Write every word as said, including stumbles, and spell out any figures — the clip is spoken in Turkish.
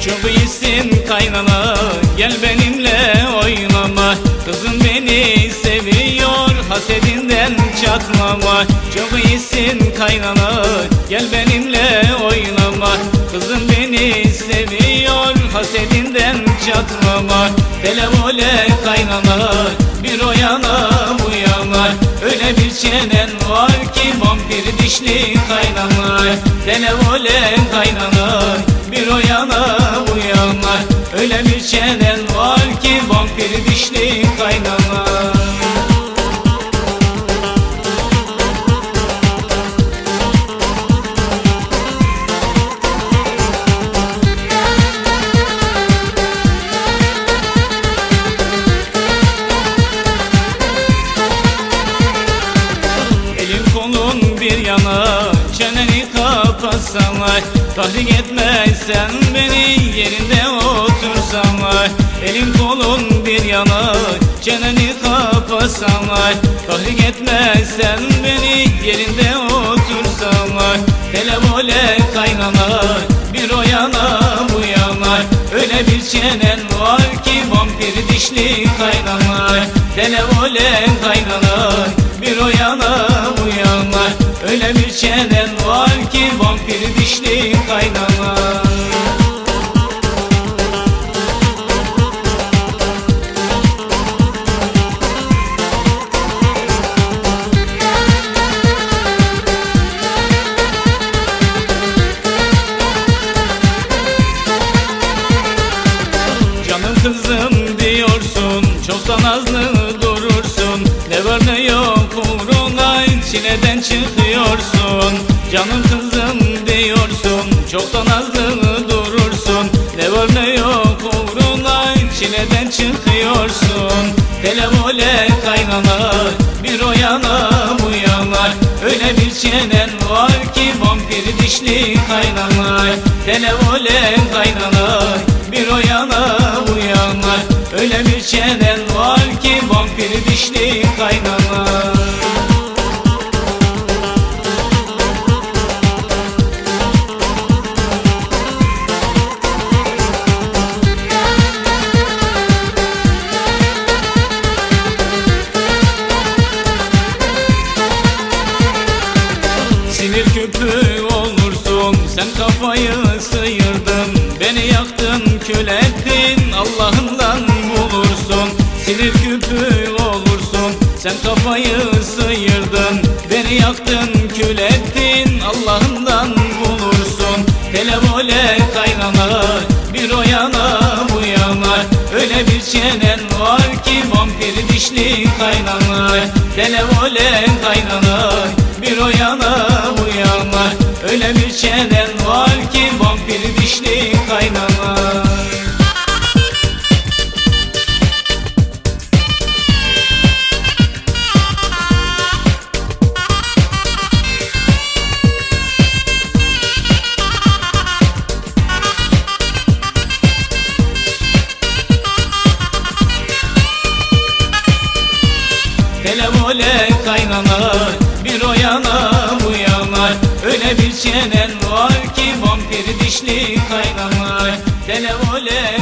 Çok iyisin kaynana, gel benimle oynama. Kızım beni seviyor, hasedinden çatmama. Çok iyisin kaynana, gel benimle oynama. Kızım beni seviyor, hasedinden çatmama. Televole kaynana, bir o yana bu yana. Öyle bir çenen var ki vampir dişli kaynana. Televole kaynana, bir o yana bu yana. Öyle bir çenen var ki vampir dişli kaynana. Bir yana çeneni kapatsana, tahrik etmezsen beni yerinde otursana. Elin kolun bir yana çeneni kapatsana, tahrik etmezsen beni yerinde otursana. Televole kaynana, bir o yana bu yana. Öyle bir çenen var ki vampir dişli kaynana. Televole kaynana, bir o yana bu yana. Öyle bir çenen var ki vampir dişli kaynana. Canım kızım diyorsun, çoktan nazlı durursun. Ne var ne yok uğruna çileden çıkıyorsun. Canım kızım diyorsun, çoktan nazlı durursun. Ne var ne yok uğruna çileden çıkıyorsun. Televole kaynana, bir o yana bu yana. Öyle bir çenen var ki vampir dişli kaynana. Televole kaynana, bir o yana bu yana. Öyle bir çenen var ki vampir dişli kaynana. Sinir küpü olursun, sen kafayı sıyırdın. Beni yaktın, kül ettin, Allah'ından bulursun. Sinir küpü olursun, sen kafayı sıyırdın. Beni yaktın, kül ettin, Allah'ından bulursun. Televole kaynana, bir o yana bu yana. Öyle bir çenen var ki vampir dişli kaynana. Televole kaynana, bir o yana bu yana. Öyle bir çenen var ki vampir dişli kaynana. Televole kaynana, bir o yana bu yana. Öyle bir çenen var ki vampir dişli kaynana. Televole